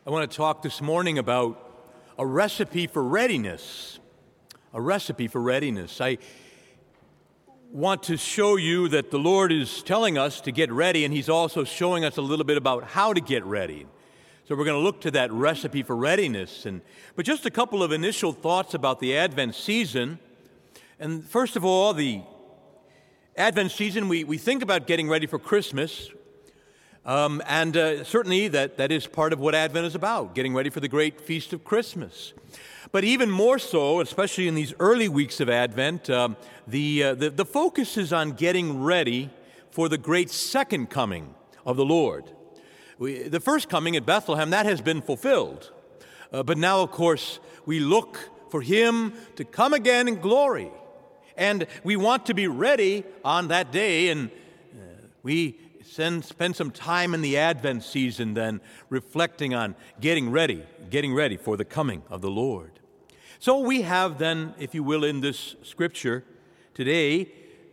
I want to talk this morning about a recipe for readiness. A recipe for readiness. I want to show you that the Lord is telling us to get ready, and He's also showing us a little bit about how to get ready. So we're going to look to that recipe for readiness. But just a couple of initial thoughts about the Advent season. And first of all, the Advent season, we think about getting ready for Christmas. Certainly that is part of what Advent is about, getting ready for the great feast of Christmas. But even more so, especially in these early weeks of Advent, the focus is on getting ready for the great second coming of the Lord. The first coming at Bethlehem, that has been fulfilled. But now, of course, we look for Him to come again in glory. And we want to be ready on that day, and we spend some time in the Advent season then reflecting on getting ready for the coming of the Lord. So we have then, if you will, in this scripture today,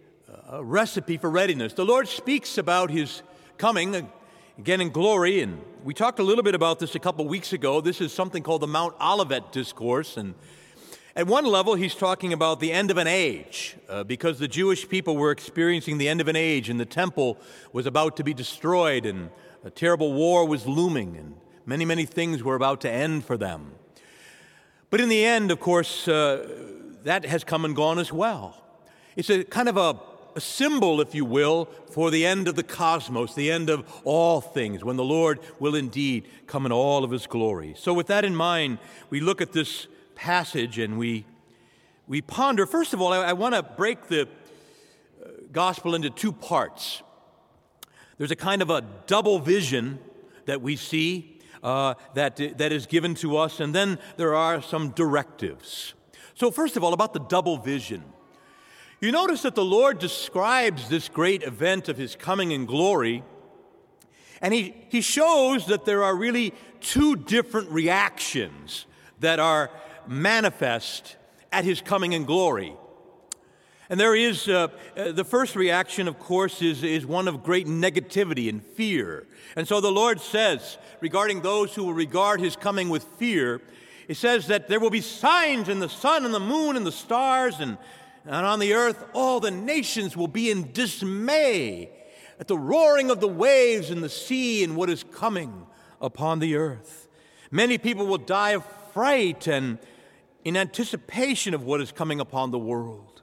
a recipe for readiness. The Lord speaks about His coming again in glory, and we talked a little bit about this a couple weeks ago. This is something called the Mount Olivet Discourse, and at one level, He's talking about the end of an age, because the Jewish people were experiencing the end of an age, and the temple was about to be destroyed, and a terrible war was looming, and many, many things were about to end for them. But in the end, of course, that has come and gone as well. It's a kind of a symbol, if you will, for the end of the cosmos, the end of all things, when the Lord will indeed come in all of His glory. So with that in mind, we look at this passage and we ponder. First of all, I want to break the gospel into two parts. There's a kind of a double vision that we see that is given to us, and then there are some directives. So first of all, about the double vision. You notice that the Lord describes this great event of His coming in glory, and He shows that there are really two different reactions that are manifest at His coming in glory. And there is, the first reaction, of course, is one of great negativity and fear. And so the Lord says, regarding those who will regard His coming with fear, it says that there will be signs in the sun and the moon and the stars, and on the earth all the nations will be in dismay at the roaring of the waves in the sea and what is coming upon the earth. Many people will die of fright and in anticipation of what is coming upon the world.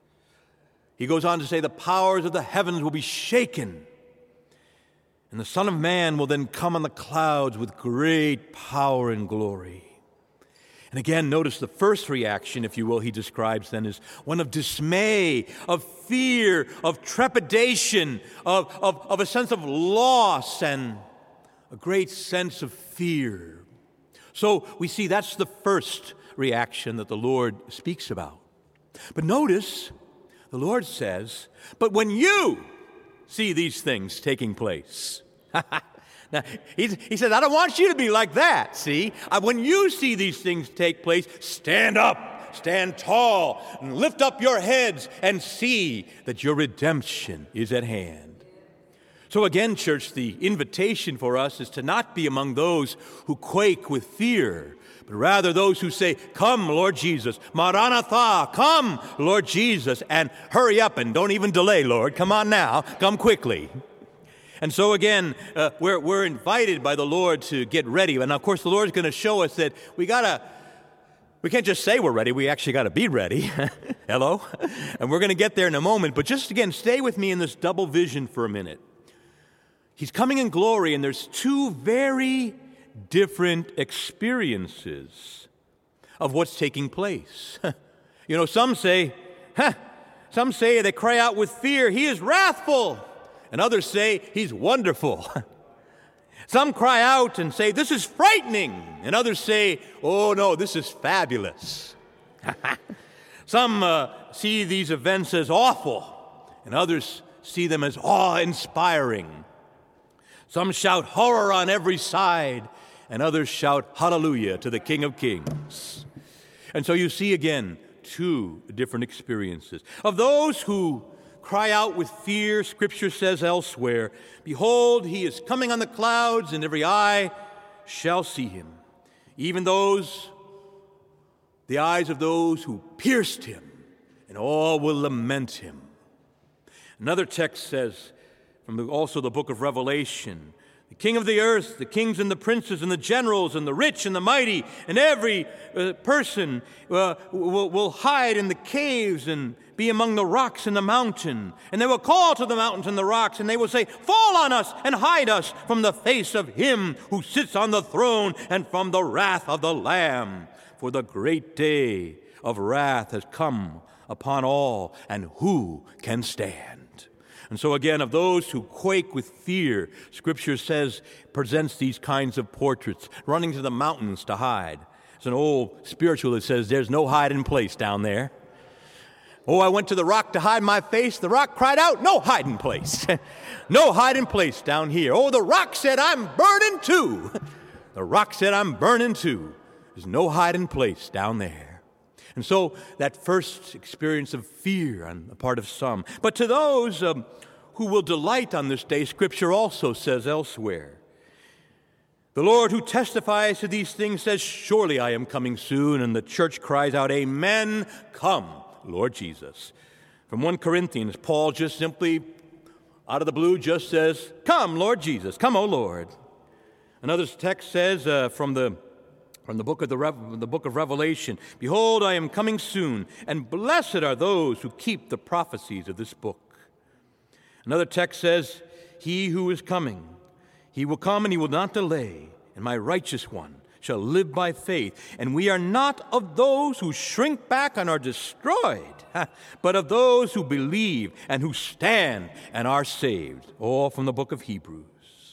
He goes on to say the powers of the heavens will be shaken, and the Son of Man will then come on the clouds with great power and glory. And again, notice the first reaction, if you will, He describes then as one of dismay, of fear, of trepidation, of a sense of loss and a great sense of fear. So we see that's the first reaction that the Lord speaks about. But notice, the Lord says, but when you see these things taking place. Now, he says, I don't want you to be like that, see? When you see these things take place, stand up, stand tall, and lift up your heads and see that your redemption is at hand. So again, church, the invitation for us is to not be among those who quake with fear, but rather those who say, come, Lord Jesus, Maranatha, come, Lord Jesus, and hurry up and don't even delay, Lord. Come on now, come quickly. And so again, we're invited by the Lord to get ready. And of course, the Lord's going to show us that we can't just say we're ready, we actually got to be ready. Hello? And we're going to get there in a moment. But just again, stay with me in this double vision for a minute. He's coming in glory, and there's two very different experiences of what's taking place. You know, some say they cry out with fear, He is wrathful, and others say He's wonderful. Some cry out and say, this is frightening, and others say, oh no, this is fabulous. Some see these events as awful, and others see them as awe-inspiring. Some shout horror on every side, and others shout hallelujah to the King of Kings. And so you see again two different experiences. Of those who cry out with fear, Scripture says elsewhere, behold, He is coming on the clouds, and every eye shall see him, even the eyes of those who pierced him, and all will lament him. Another text says, from also the book of Revelation, the king of the earth, the kings and the princes and the generals and the rich and the mighty and every person will hide in the caves and be among the rocks in the mountain. And they will call to the mountains and the rocks, and they will say, fall on us and hide us from the face of him who sits on the throne and from the wrath of the Lamb. For the great day of wrath has come upon all, and who can stand? And so again, of those who quake with fear, Scripture presents these kinds of portraits, running to the mountains to hide. There's an old spiritual that says, there's no hiding place down there. Oh, I went to the rock to hide my face. The rock cried out, no hiding place. No hiding place down here. Oh, the rock said, I'm burning too. The rock said, I'm burning too. There's no hiding place down there. And so that first experience of fear on the part of some. But to those who will delight on this day, Scripture also says elsewhere, the Lord who testifies to these things says, surely I am coming soon. And the church cries out, amen, come, Lord Jesus. From 1 Corinthians, Paul just simply, out of the blue, just says, come, Lord Jesus, come, O Lord. Another text says from the book of Revelation, behold, I am coming soon, and blessed are those who keep the prophecies of this book. Another text says, he who is coming, he will come and he will not delay, and my righteous one shall live by faith. And we are not of those who shrink back and are destroyed, but of those who believe and who stand and are saved. All from the book of Hebrews.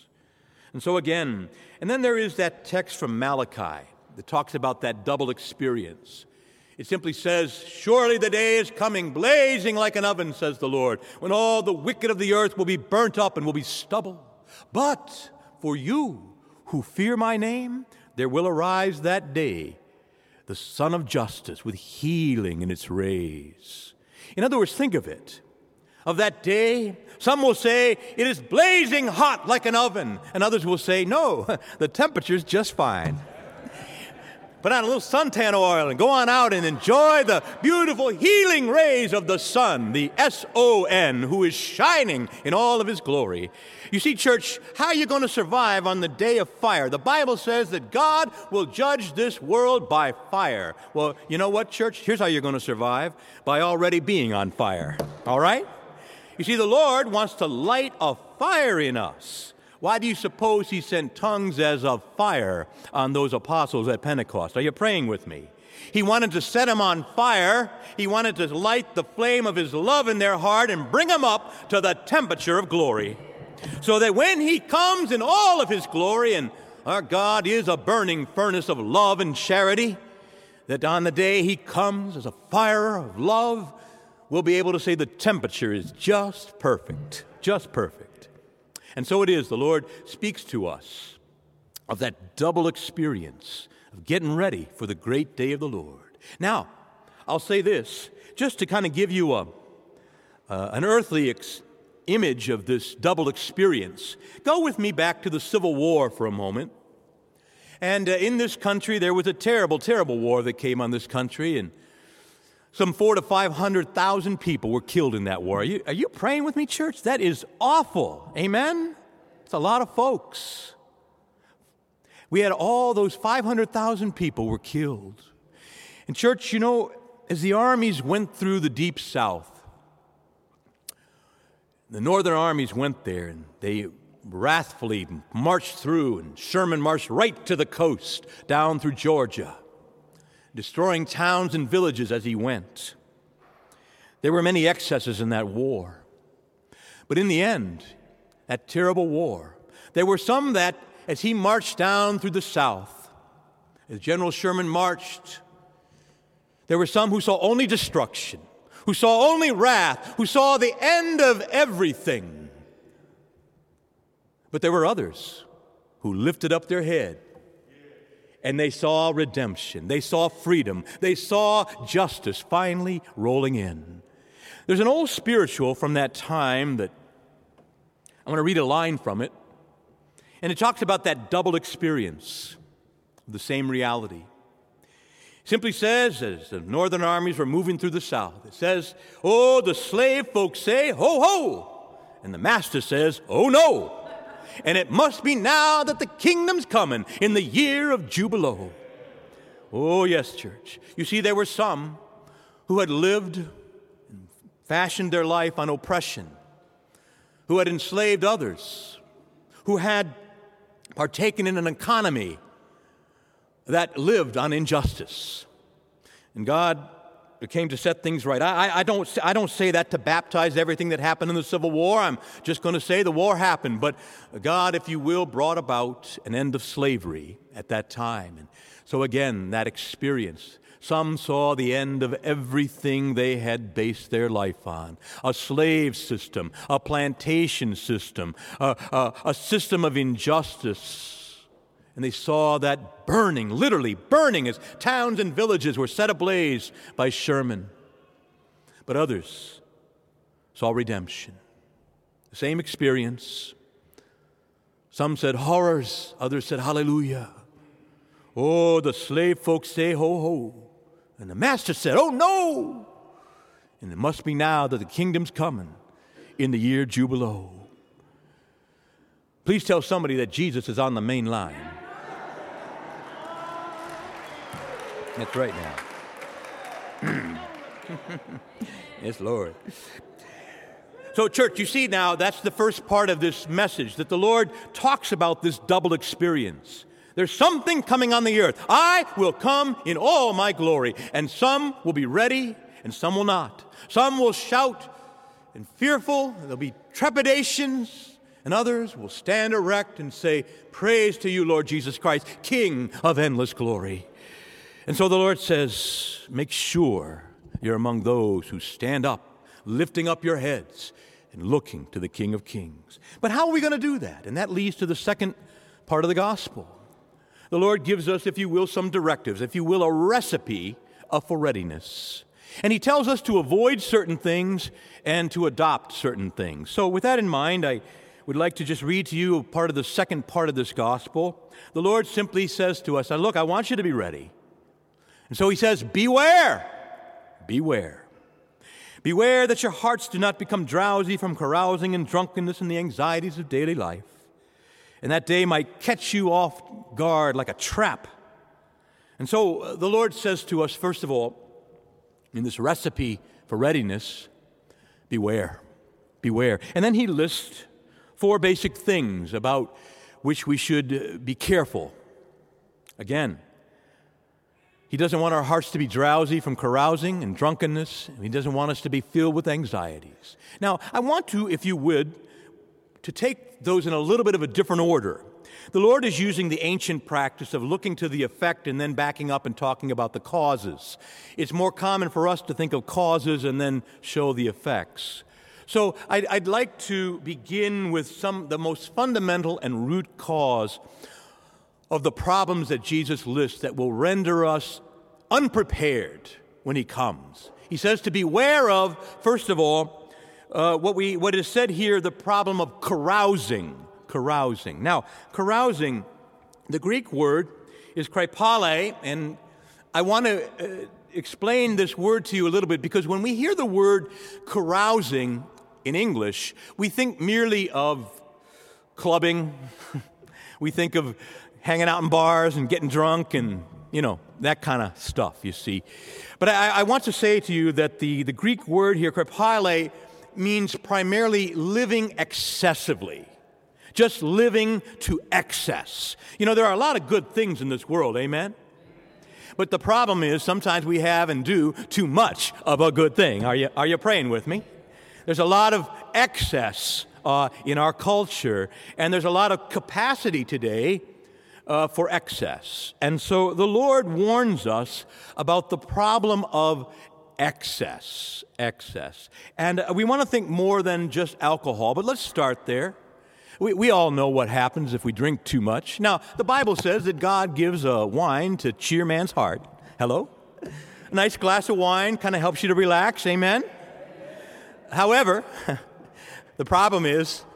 And so again, and then there is that text from Malachi that talks about that double experience. It simply says, surely the day is coming, blazing like an oven, says the Lord, when all the wicked of the earth will be burnt up and will be stubble. But for you who fear my name, there will arise that day the Son of Justice with healing in its rays. In other words, think of it. Of that day, some will say, it is blazing hot like an oven. And others will say, no, the temperature's just fine. Put on a little suntan oil and go on out and enjoy the beautiful healing rays of the sun, the S-O-N, who is shining in all of his glory. You see, church, how are you going to survive on the day of fire? The Bible says that God will judge this world by fire. Well, you know what, church? Here's how you're going to survive. By already being on fire. All right? You see, the Lord wants to light a fire in us. Why do you suppose he sent tongues as of fire on those apostles at Pentecost? Are you praying with me? He wanted to set them on fire. He wanted to light the flame of his love in their heart and bring them up to the temperature of glory. So that when he comes in all of his glory, and our God is a burning furnace of love and charity, that on the day he comes as a fire of love, we'll be able to say the temperature is just perfect, just perfect. And so it is, the Lord speaks to us of that double experience of getting ready for the great day of the Lord. Now, I'll say this, just to kind of give you an earthly image of this double experience. Go with me back to the Civil War for a moment. And in this country, there was a terrible, terrible war that came on this country, and some 400,000 to 500,000 people were killed in that war. Are you praying with me, church? That is awful. Amen? It's a lot of folks. We had all those 500,000 people were killed. And church, you know, as the armies went through the Deep South, the northern armies went there and they wrathfully marched through, and Sherman marched right to the coast down through Georgia, destroying towns and villages as he went. There were many excesses in that war. But in the end, that terrible war, there were some that, as he marched down through the South, as General Sherman marched, there were some who saw only destruction, who saw only wrath, who saw the end of everything. But there were others who lifted up their head, and they saw redemption, they saw freedom, they saw justice finally rolling in. There's an old spiritual from that time that I'm going to read a line from it. And it talks about that double experience of the same reality. It simply says, as the northern armies were moving through the south, it says, oh, the slave folks say, ho, ho. And the master says, oh, no. And it must be now that the kingdom's coming in the year of Jubilo. Oh, yes, church. You see, there were some who had lived and fashioned their life on oppression, who had enslaved others, who had partaken in an economy that lived on injustice. And God came to set things right. I don't say that to baptize everything that happened in the Civil War. I'm just going to say the war happened. But God, if you will, brought about an end of slavery at that time. And so again, that experience, some saw the end of everything they had based their life on. A slave system, a plantation system, a system of injustice. And they saw that burning, literally burning, as towns and villages were set ablaze by Sherman. But others saw redemption. The same experience. Some said horrors, others said hallelujah. Oh, the slave folks say ho, ho. And the master said, oh, no. And it must be now that the kingdom's coming in the year Jubilo. Please tell somebody that Jesus is on the main line. That's right now. Yes, Lord. So, church, you see now, that's the first part of this message, that the Lord talks about this double experience. There's something coming on the earth. I will come in all my glory, and some will be ready, and some will not. Some will shout and fearful, and there'll be trepidations, and others will stand erect and say, praise to you, Lord Jesus Christ, King of endless glory. And so the Lord says, make sure you're among those who stand up, lifting up your heads and looking to the King of Kings. But how are we going to do that? And that leads to the second part of the gospel. The Lord gives us, if you will, some directives, if you will, a recipe for readiness. And He tells us to avoid certain things and to adopt certain things. So with that in mind, I would like to just read to you part of the second part of this gospel. The Lord simply says to us, look, I want you to be ready. And so He says, beware, beware. Beware that your hearts do not become drowsy from carousing and drunkenness and the anxieties of daily life. And that day might catch you off guard like a trap. And so the Lord says to us, first of all, in this recipe for readiness, beware, beware. And then He lists 4 basic things about which we should be careful. Again, He doesn't want our hearts to be drowsy from carousing and drunkenness. He doesn't want us to be filled with anxieties. Now, I want to, if you would, to take those in a little bit of a different order. The Lord is using the ancient practice of looking to the effect and then backing up and talking about the causes. It's more common for us to think of causes and then show the effects. So I'd like to begin with the most fundamental and root cause of the problems that Jesus lists that will render us unprepared when He comes. He says to beware of, first of all, what is said here, the problem of carousing. Carousing. Now, carousing, the Greek word is kripale, and I want to explain this word to you a little bit, because when we hear the word carousing in English, we think merely of clubbing. We think of hanging out in bars and getting drunk and, that kind of stuff, you see. But I want to say to you that the Greek word here, kripale, means primarily living excessively. Just living to excess. There are a lot of good things in this world, amen? But the problem is sometimes we have and do too much of a good thing. Are you praying with me? There's a lot of excess in our culture, and there's a lot of capacity today for excess. And so the Lord warns us about the problem of excess. And we want to think more than just alcohol, but let's start there. We all know what happens if we drink too much. Now, the Bible says that God gives wine to cheer man's heart. Hello? A nice glass of wine kind of helps you to relax, amen? However, the problem is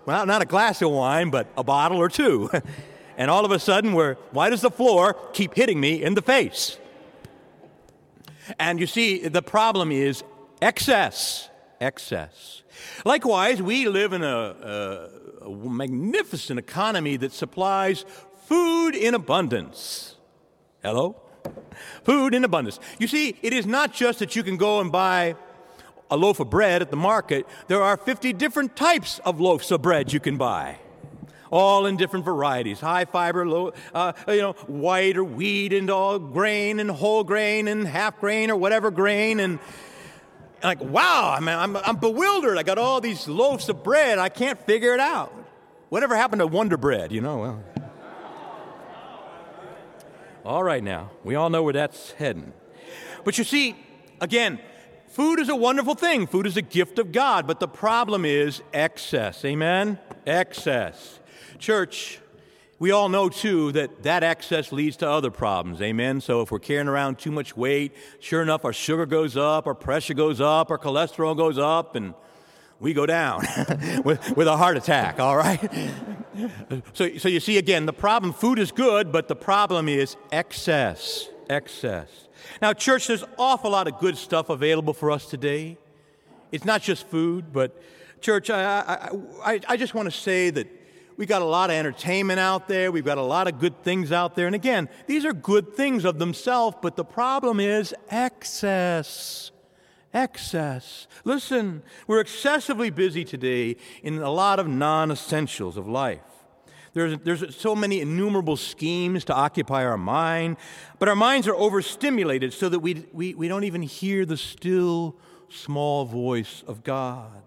well, not a glass of wine, but a bottle or two. And all of a sudden, why does the floor keep hitting me in the face? And you see, the problem is excess. Excess. Likewise, we live in a magnificent economy that supplies food in abundance. Hello? Food in abundance. You see, it is not just that you can go and buy a loaf of bread at the market. There are 50 different types of loaves of bread you can buy, all in different varieties: high fiber, low, white or wheat, and all grain, and whole grain, and half grain, or whatever grain. And like, wow, I'm bewildered. I got all these loaves of bread. I can't figure it out. Whatever happened to Wonder Bread? Well. All right, now we all know where that's heading. But you see, again, food is a wonderful thing. Food is a gift of God, but the problem is excess. Amen? Excess. Church, we all know, too, that excess leads to other problems. Amen? So if we're carrying around too much weight, sure enough, our sugar goes up, our pressure goes up, our cholesterol goes up, and we go down with a heart attack, all right? So you see, again, the problem, food is good, but the problem is excess. Excess. Now, church, there's an awful lot of good stuff available for us today. It's not just food, but church, I just want to say that we got a lot of entertainment out there. We've got a lot of good things out there. And again, these are good things of themselves, but the problem is excess. Excess. Listen, we're excessively busy today in a lot of non-essentials of life. There's so many innumerable schemes to occupy our mind, but our minds are overstimulated so that we don't even hear the still, small voice of God.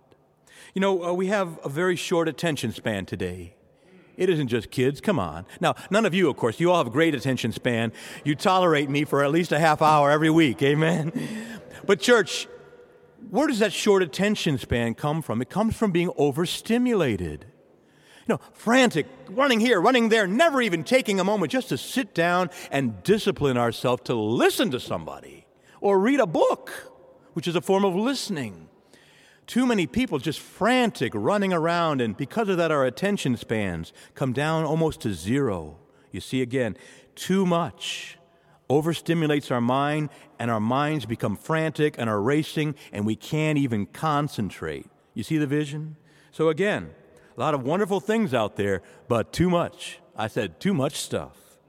We have a very short attention span today. It isn't just kids. Come on. Now, none of you, of course, you all have a great attention span. You tolerate me for at least a half hour every week. Amen? But church, where does that short attention span come from? It comes from being overstimulated. Frantic, running here, running there, never even taking a moment just to sit down and discipline ourselves to listen to somebody or read a book, which is a form of listening. Too many people just frantic, running around, and because of that, our attention spans come down almost to zero. You see, again, too much overstimulates our mind, and our minds become frantic and are racing, and we can't even concentrate. You see the vision? So again, a lot of wonderful things out there, but too much. I said too much stuff.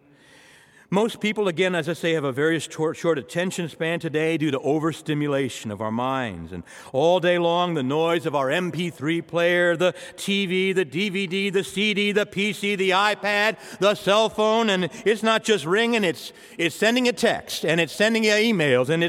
Most people, again, as I say, have a very short attention span today due to overstimulation of our minds. And all day long, the noise of our MP3 player, the TV, the DVD, the CD, the PC, the iPad, the cell phone, and it's not just ringing, it's sending a text, and it's sending you emails, and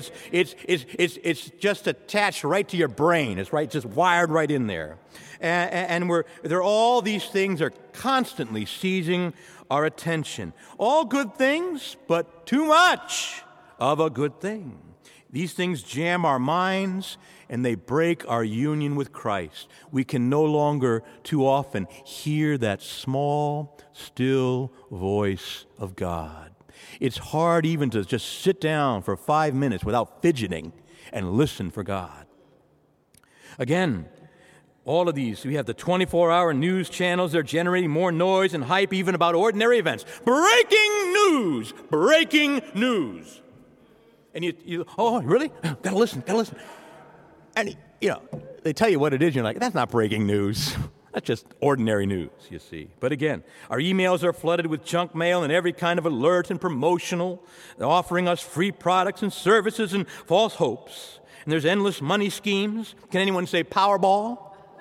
it's just attached right to your brain. It's just wired right in there. And all these things are constantly seizing our attention. All good things, but too much of a good thing. These things jam our minds and they break our union with Christ. We can no longer too often hear that small, still voice of God. It's hard even to just sit down for 5 minutes without fidgeting and listen for God. Again, all of these, we have the 24-hour news channels. They're generating more noise and hype even about ordinary events. Breaking news! Breaking news! And you oh, really? Gotta listen. And, they tell you what it is. You're like, that's not breaking news. That's just ordinary news, you see. But again, our emails are flooded with junk mail and every kind of alert and promotional. They're offering us free products and services and false hopes. And there's endless money schemes. Can anyone say Powerball?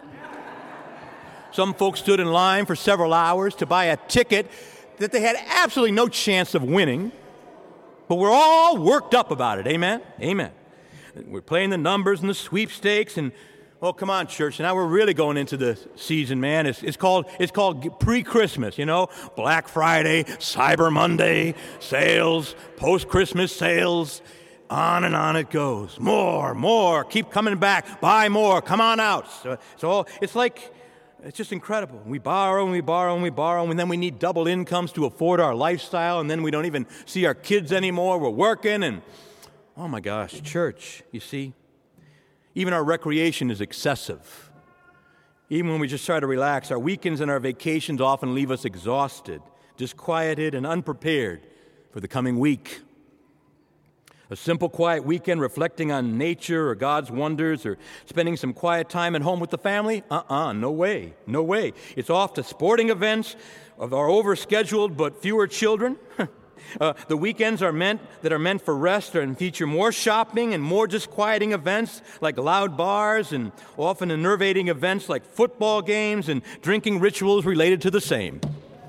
Some folks stood in line for several hours to buy a ticket that they had absolutely no chance of winning. But we're all worked up about it. Amen? Amen. We're playing the numbers and the sweepstakes and, oh, come on, church. Now we're really going into the season, man. It's called pre-Christmas, Black Friday, Cyber Monday, sales, post-Christmas sales. On and on it goes. More. Keep coming back. Buy more. Come on out. So it's just incredible. We borrow, and then we need double incomes to afford our lifestyle, and then we don't even see our kids anymore. We're working, and oh my gosh, church, you see, even our recreation is excessive. Even when we just try to relax, our weekends and our vacations often leave us exhausted, disquieted, and unprepared for the coming week. A simple, quiet weekend reflecting on nature or God's wonders or spending some quiet time at home with the family? No way, no way. It's off to sporting events of our overscheduled but fewer children. The weekends are meant for rest and feature more shopping and more disquieting events like loud bars and often enervating events like football games and drinking rituals related to the same.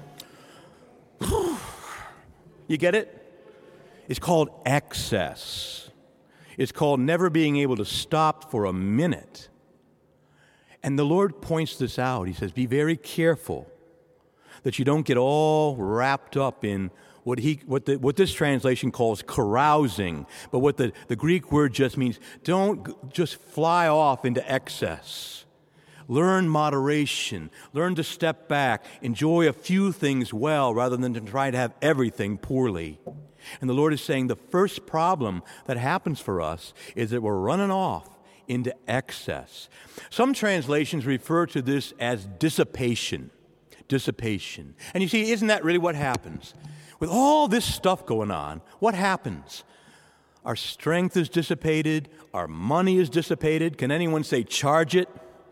You get it? It's called excess. It's called never being able to stop for a minute. And the Lord points this out. He says, be very careful that you don't get all wrapped up in what this translation calls carousing. But what the Greek word just means, don't just fly off into excess. Learn moderation. Learn to step back. Enjoy a few things well rather than to try to have everything poorly. And the Lord is saying the first problem that happens for us is that we're running off into excess. Some translations refer to this as dissipation. Dissipation. And you see, isn't that really what happens? With all this stuff going on, what happens? Our strength is dissipated. Our money is dissipated. Can anyone say charge it?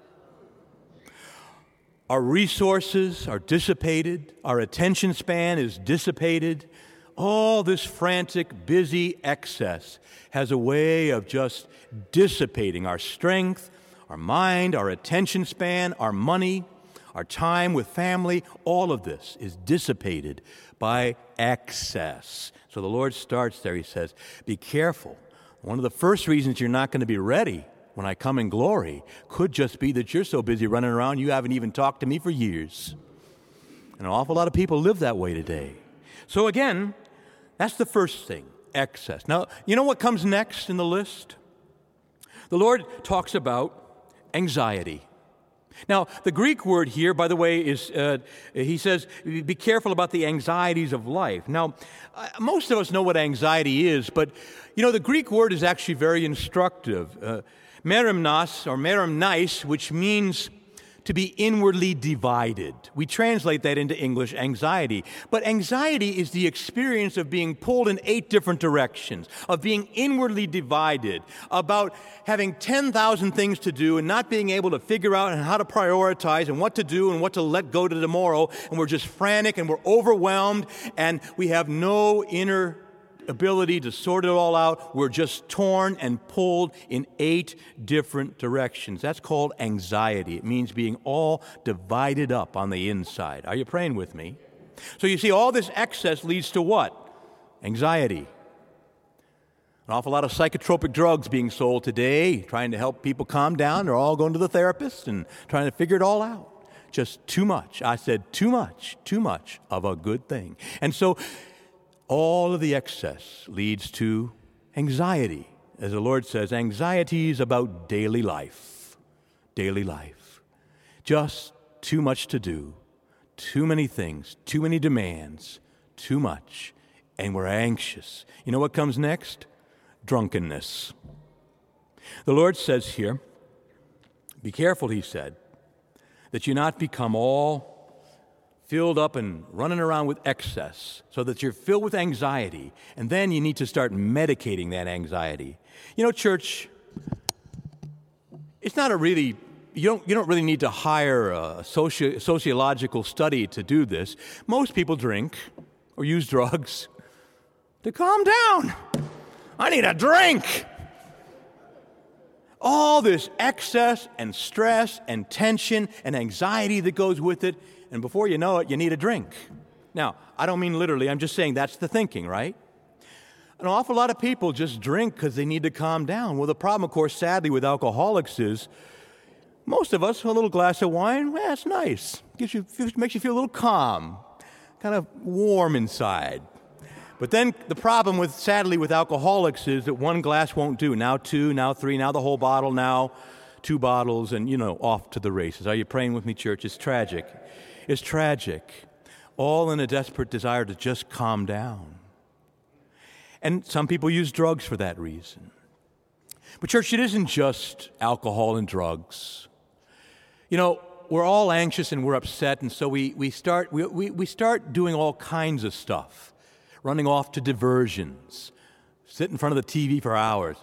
Our resources are dissipated. Our attention span is dissipated. All this frantic, busy excess has a way of just dissipating our strength, our mind, our attention span, our money, our time with family. All of this is dissipated by excess. So the Lord starts there. He says, be careful. One of the first reasons you're not going to be ready when I come in glory could just be that you're so busy running around you haven't even talked to me for years. And an awful lot of people live that way today. So again, that's the first thing, excess. Now, you know what comes next in the list? The Lord talks about anxiety. Now, the Greek word here, by the way, is, he says, be careful about the anxieties of life. Now, most of us know what anxiety is, but, you know, the Greek word is actually very instructive. Merimnos, or merimnais, which means to be inwardly divided. We translate that into English, anxiety. But anxiety is the experience of being pulled in 8 different directions, of being inwardly divided, about having 10,000 things to do and not being able to figure out how to prioritize and what to do and what to let go to tomorrow. And we're just frantic and we're overwhelmed and we have no inner ability to sort it all out. We're just torn and pulled in 8 different directions. That's called anxiety. It means being all divided up on the inside. Are you praying with me? So you see, all this excess leads to what? Anxiety. An awful lot of psychotropic drugs being sold today, trying to help people calm down. They're all going to the therapist and trying to figure it all out. Just too much. I said too much of a good thing. And so all of the excess leads to anxiety. As the Lord says, anxiety is about daily life. Daily life. Just too much to do. Too many things. Too many demands. Too much. And we're anxious. You know what comes next? Drunkenness. The Lord says here, be careful, he said, that you not become all filled up and running around with excess so that you're filled with anxiety. And then you need to start medicating that anxiety. You know, church, it's not a really, you don't really need to hire a sociological study to do this. Most people drink or use drugs to calm down. I need a drink. All this excess and stress and tension and anxiety that goes with it, and before you know it, you need a drink. Now, I don't mean literally, I'm just saying that's the thinking, right? An awful lot of people just drink because they need to calm down. Well, the problem, of course, sadly, with alcoholics is most of us, a little glass of wine, well, that's nice. Makes you feel a little calm, kind of warm inside. But then the problem, sadly, with alcoholics is that one glass won't do. Now 2, now 3, now the whole bottle, now 2 bottles, and, off to the races. Are you praying with me, church? It's tragic. It's tragic. All in a desperate desire to just calm down. And some people use drugs for that reason. But church, it isn't just alcohol and drugs. we're all anxious and we're upset, and so we start doing all kinds of stuff, running off to diversions, sit in front of the TV for hours,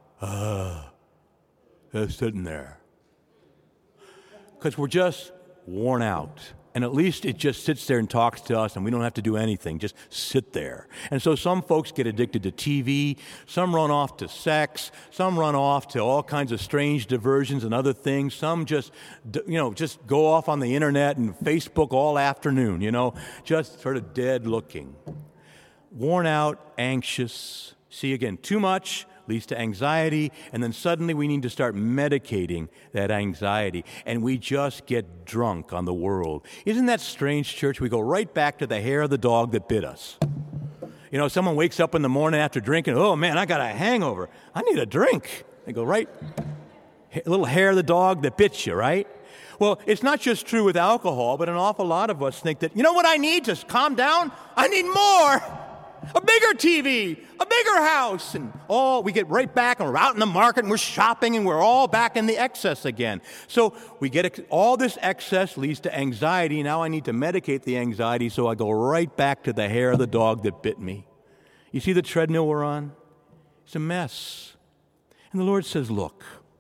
just sitting there, because we're just worn out. And at least it just sits there and talks to us, and we don't have to do anything, just sit there. And so some folks get addicted to TV, some run off to sex, some run off to all kinds of strange diversions and other things. Some just go off on the internet and Facebook all afternoon, just sort of dead looking. Worn out, anxious. See, again, too much leads to anxiety, and then suddenly we need to start medicating that anxiety, and we just get drunk on the world. Isn't that strange, church? We go right back to the hair of the dog that bit us. Someone wakes up in the morning after drinking, oh man, I got a hangover. I need a drink. They go right, a little hair of the dog that bit you, right? Well, it's not just true with alcohol, but an awful lot of us think that, you know what I need? Just calm down. I need more. A bigger TV, a bigger house, and we get right back, and we're out in the market, and we're shopping, and we're all back in the excess again. So we get all this excess leads to anxiety. Now I need to medicate the anxiety, so I go right back to the hair of the dog that bit me. You see the treadmill we're on? It's a mess. And the Lord says, look,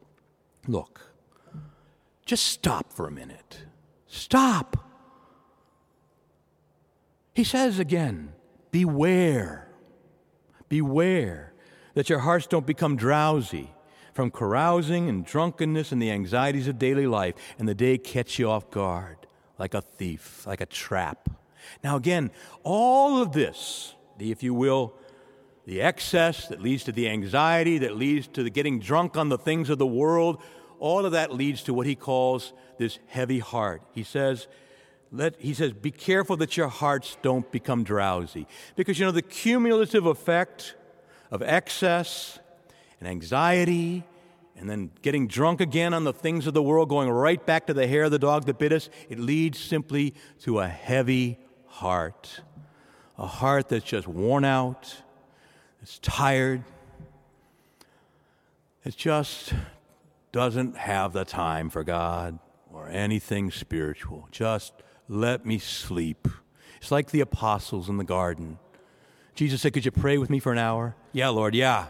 just stop for a minute. Stop. He says again, beware that your hearts don't become drowsy from carousing and drunkenness and the anxieties of daily life, and the day catch you off guard like a thief, like a trap. Now again, all of this, if you will, the excess that leads to the anxiety, that leads to the getting drunk on the things of the world, all of that leads to what he calls this heavy heart. He says, be careful that your hearts don't become drowsy. Because, the cumulative effect of excess and anxiety and then getting drunk again on the things of the world, going right back to the hair of the dog that bit us, it leads simply to a heavy heart. A heart that's just worn out, it's tired, it just doesn't have the time for God or anything spiritual. Just let me sleep. It's like the apostles in the garden. Jesus said, could you pray with me for an hour? Yeah, Lord, yeah.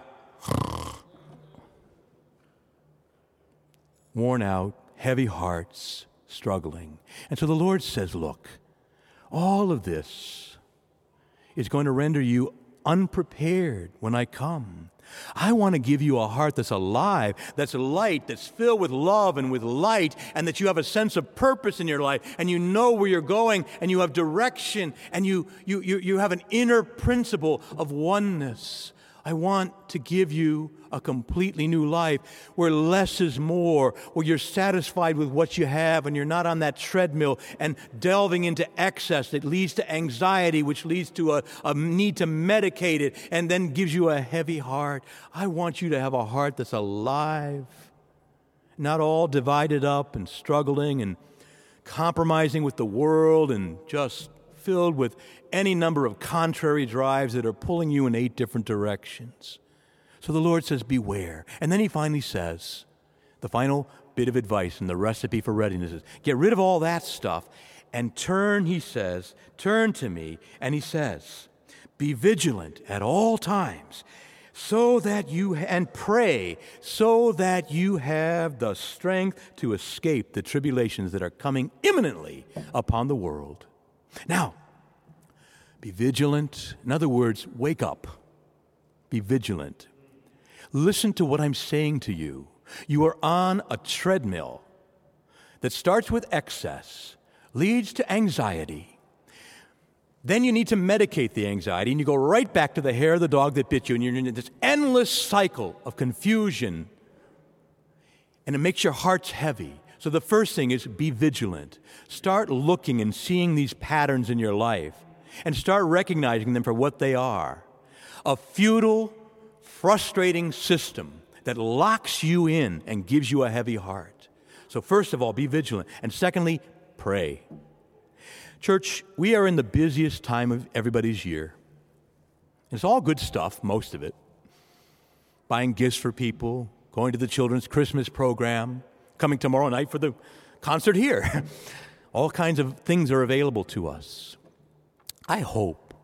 Worn out, heavy hearts, struggling. And so the Lord says, look, all of this is going to render you unprepared when I come. I want to give you a heart that's alive, that's light, that's filled with love and with light, and that you have a sense of purpose in your life, and you know where you're going, and you have direction, and you have an inner principle of oneness. I want to give you a completely new life where less is more, where you're satisfied with what you have and you're not on that treadmill and delving into excess that leads to anxiety, which leads to a need to medicate it and then gives you a heavy heart. I want you to have a heart that's alive, not all divided up and struggling and compromising with the world and just filled with any number of contrary drives that are pulling you in 8 different directions. So the Lord says, beware. And then he finally says, the final bit of advice and the recipe for readiness is, get rid of all that stuff and turn, he says, turn to me. And he says, be vigilant at all times and pray so that you have the strength to escape the tribulations that are coming imminently upon the world. Now, be vigilant. In other words, wake up. Be vigilant. Listen to what I'm saying to you. You are on a treadmill that starts with excess, leads to anxiety. Then you need to medicate the anxiety, and you go right back to the hair of the dog that bit you, and you're in this endless cycle of confusion, and it makes your hearts heavy. So the first thing is be vigilant. Start looking and seeing these patterns in your life and start recognizing them for what they are. A futile, frustrating system that locks you in and gives you a heavy heart. So first of all, be vigilant. And secondly, pray. Church, we are in the busiest time of everybody's year. It's all good stuff, most of it. Buying gifts for people, going to the children's Christmas program, coming tomorrow night for the concert here. All kinds of things are available to us. I hope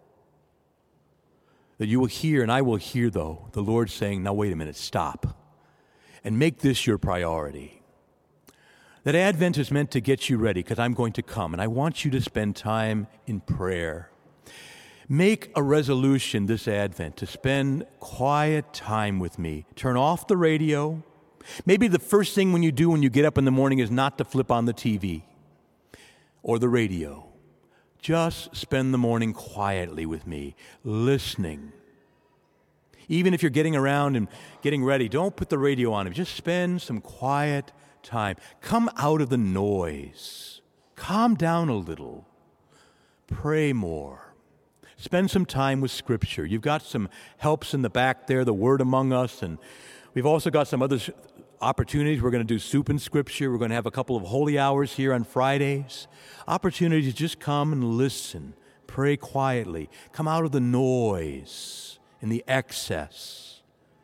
that you will hear, and I will hear, though, the Lord saying, now wait a minute, stop, and make this your priority. That Advent is meant to get you ready, because I'm going to come, and I want you to spend time in prayer. Make a resolution this Advent to spend quiet time with me. Turn off the radio. Maybe the first thing when you do when you get up in the morning is not to flip on the TV or the radio. Just spend the morning quietly with me, listening. Even if you're getting around and getting ready, don't put the radio on. Just spend some quiet time. Come out of the noise. Calm down a little. Pray more. Spend some time with Scripture. You've got some helps in the back there, the Word Among Us, and we've also got some other opportunities. We're going to do Soup and Scripture. We're going to have a couple of holy hours here on Fridays. Opportunities to just come and listen. Pray quietly. Come out of the noise and the excess.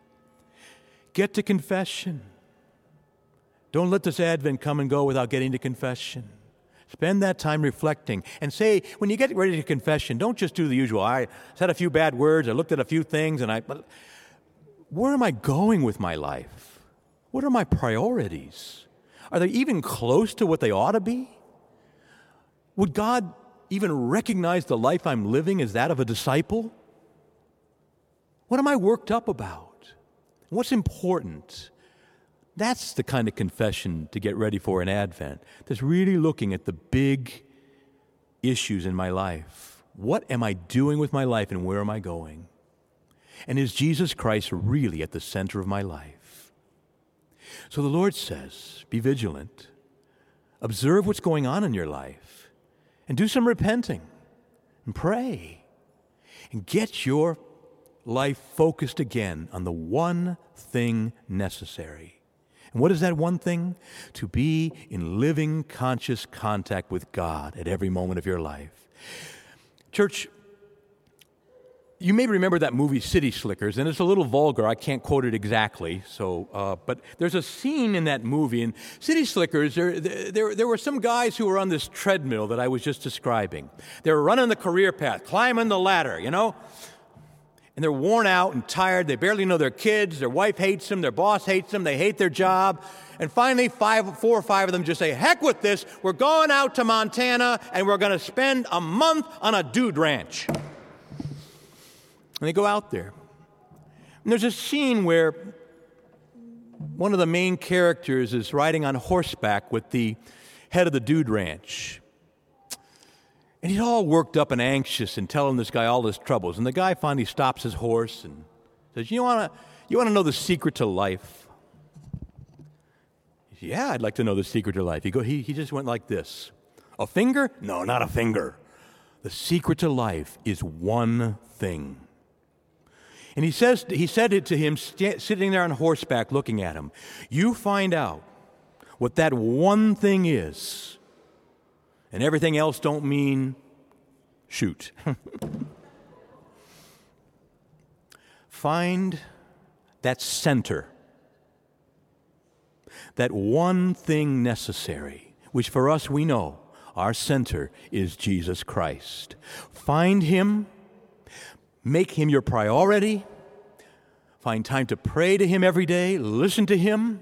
Get to confession. Don't let this Advent come and go without getting to confession. Spend that time reflecting and say, when you get ready to confession, don't just do the usual. I said a few bad words, I looked at a few things, but where am I going with my life? What are my priorities? Are they even close to what they ought to be? Would God even recognize the life I'm living as that of a disciple? What am I worked up about? What's important? That's the kind of confession to get ready for in Advent. That's really looking at the big issues in my life. What am I doing with my life and where am I going? And is Jesus Christ really at the center of my life? So the Lord says, be vigilant. Observe what's going on in your life. And do some repenting. And pray. And get your life focused again on the one thing necessary. And what is that one thing? To be in living, conscious contact with God at every moment of your life. Church, you may remember that movie City Slickers, and it's a little vulgar. I can't quote it exactly. But there's a scene in that movie. In City Slickers, there were some guys who were on this treadmill that I was just describing. They were running the career path, climbing the ladder, And they're worn out and tired. They barely know their kids. Their wife hates them. Their boss hates them. They hate their job. And finally, 4 or 5 of them just say, heck with this. We're going out to Montana, and we're going to spend a month on a dude ranch. And they go out there. And there's a scene where one of the main characters is riding on horseback with the head of the dude ranch. And he's all worked up and anxious and telling this guy all his troubles. And the guy finally stops his horse and says, you want to know the secret to life? He said, yeah, I'd like to know the secret to life. He just went like this. A finger? No, not a finger. The secret to life is one thing. And he said it to him sitting there on horseback looking at him. You find out what that one thing is. And everything else don't mean shoot. Find that center, that one thing necessary, which for us we know our center is Jesus Christ. Find Him, make Him your priority, find time to pray to Him every day, listen to Him.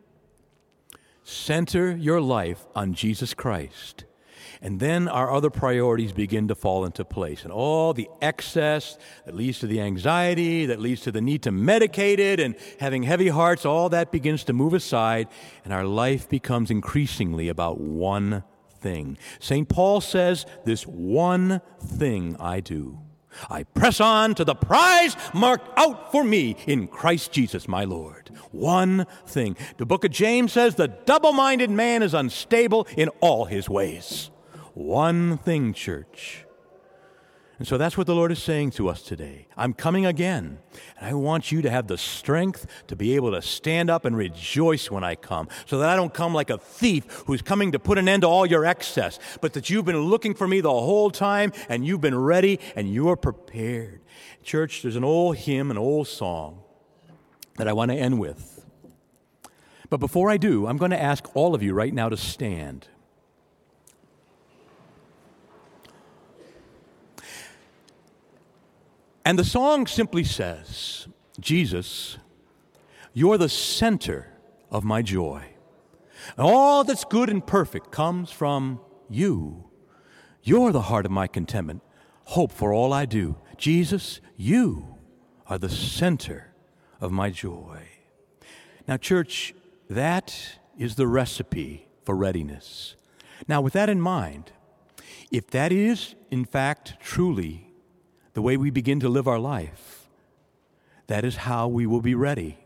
Center your life on Jesus Christ. And then our other priorities begin to fall into place. And all the excess that leads to the anxiety, that leads to the need to medicate it and having heavy hearts, all that begins to move aside, and our life becomes increasingly about one thing. St. Paul says, this one thing I do. I press on to the prize marked out for me in Christ Jesus my Lord. One thing. The book of James says the double-minded man is unstable in all his ways. One thing, church. And so that's what the Lord is saying to us today. I'm coming again, and I want you to have the strength to be able to stand up and rejoice when I come, so that I don't come like a thief who's coming to put an end to all your excess, but that you've been looking for me the whole time, and you've been ready, and you're prepared. Church, there's an old hymn, an old song that I want to end with. But before I do, I'm going to ask all of you right now to stand. And the song simply says, Jesus, you're the center of my joy. All that's good and perfect comes from you. You're the heart of my contentment, hope for all I do. Jesus, you are the center of my joy. Now, church, that is the recipe for readiness. Now, with that in mind, if that is, in fact, truly the way we begin to live our life, that is how we will be ready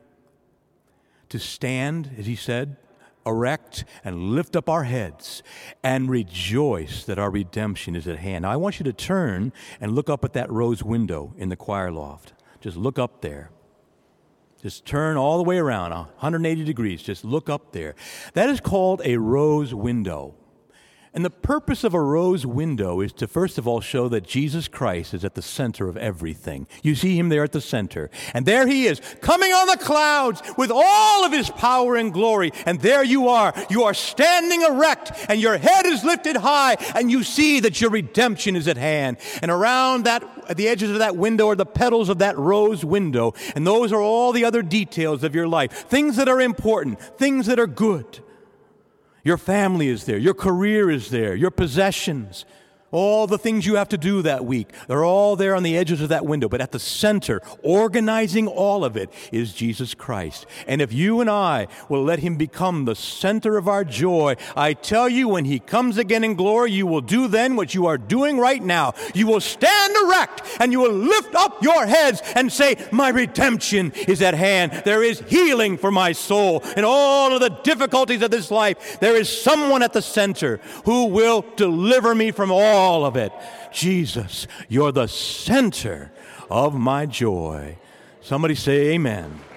to stand, as he said, erect and lift up our heads and rejoice that our redemption is at hand. Now, I want you to turn and look up at that rose window in the choir loft. Just look up there. Just turn all the way around, 180 degrees. Just look up there. That is called a rose window. And the purpose of a rose window is to, first of all, show that Jesus Christ is at the center of everything. You see him there at the center. And there he is, coming on the clouds with all of his power and glory. And there you are. You are standing erect, and your head is lifted high, and you see that your redemption is at hand. And around that, at the edges of that window are the petals of that rose window. And those are all the other details of your life. Things that are important, things that are good. Your family is there. Your career is there. Your possessions. All the things you have to do that week. They're all there on the edges of that window. But at the center, organizing all of it, is Jesus Christ. And if you and I will let him become the center of our joy, I tell you, when he comes again in glory, you will do then what you are doing right now. You will stand erect and you will lift up your heads and say, my redemption is at hand. There is healing for my soul. In all of the difficulties of this life, there is someone at the center who will deliver me from all of it. Jesus, you're the center of my joy. Somebody say amen.